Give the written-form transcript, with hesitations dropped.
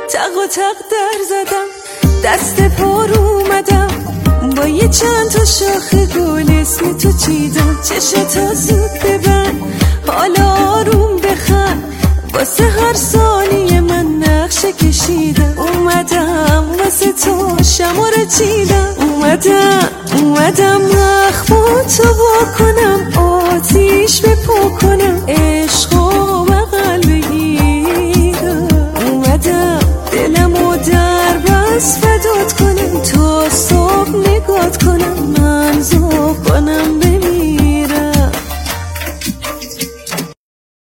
تق و تق در زدم، دست پار اومدم، با یه چند تا شاخه گل اسم تو چیدم. چشتا زود ببند، حالا آروم بخند، واسه هر ثانیه من نقشه کشیدم. اومدم واسه تو شماره چیدم، اومدم مخمون تو واکنم، آتیش بپا کنم، عشقو بغل بگیرم. اومدم دلمو در بس فدات کنم، تا صبح نگات کنم، من ذوق کنم